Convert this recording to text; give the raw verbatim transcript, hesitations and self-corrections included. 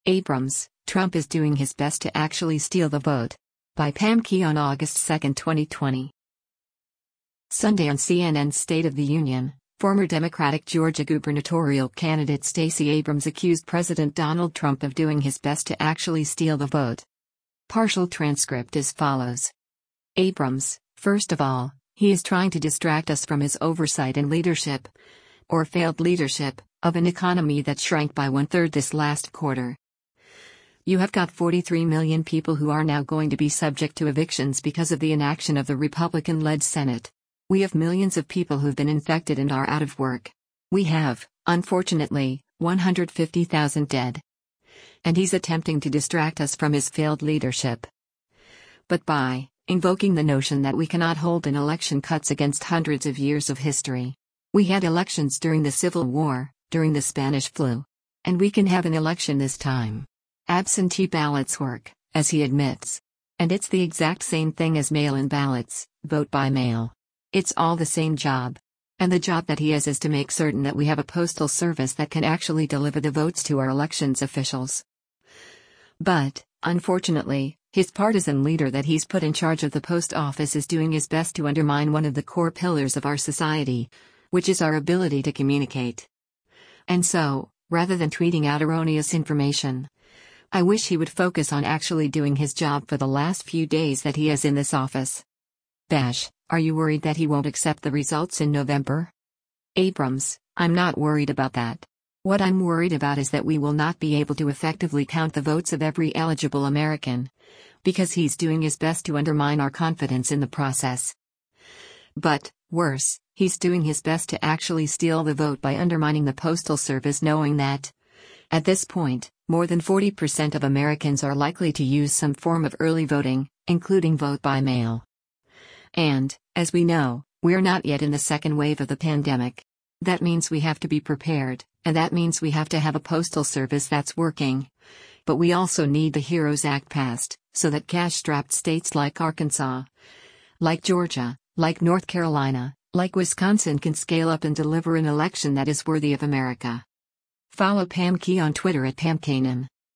Abrams, Trump is doing his best to actually steal the vote. By Pam Key on August second, twenty twenty. Sunday on C N N's State of the Union, former Democratic Georgia gubernatorial candidate Stacey Abrams accused President Donald Trump of doing his best to actually steal the vote. Partial transcript as follows. Abrams, first of all, he is trying to distract us from his oversight and leadership, or failed leadership, of an economy that shrank by one-third this last quarter. You have got forty-three million people who are now going to be subject to evictions because of the inaction of the Republican-led Senate. We have millions of people who've been infected and are out of work. We have, unfortunately, one hundred fifty thousand dead. And he's attempting to distract us from his failed leadership. But by invoking the notion that we cannot hold an election cuts against hundreds of years of history. We had elections during the Civil War, during the Spanish flu. And we can have an election this time. Absentee ballots work, as he admits. And it's the exact same thing as mail-in ballots, vote by mail. It's all the same job. And the job that he has is to make certain that we have a postal service that can actually deliver the votes to our elections officials. But, unfortunately, his partisan leader that he's put in charge of the post office is doing his best to undermine one of the core pillars of our society, which is our ability to communicate. And so, rather than tweeting out erroneous information, I wish he would focus on actually doing his job for the last few days that he is in this office. Bash, are you worried that he won't accept the results in November? Abrams, I'm not worried about that. What I'm worried about is that we will not be able to effectively count the votes of every eligible American, because he's doing his best to undermine our confidence in the process. But, worse, he's doing his best to actually steal the vote by undermining the Postal Service, knowing that, at this point, more than forty percent of Americans are likely to use some form of early voting, including vote by mail. And, as we know, we're not yet in the second wave of the pandemic. That means we have to be prepared, and that means we have to have a postal service that's working. But we also need the HEROES Act passed, so that cash-strapped states like Arkansas, like Georgia, like North Carolina, like Wisconsin can scale up and deliver an election that is worthy of America. Follow Pam Key on Twitter at Pam Kanan.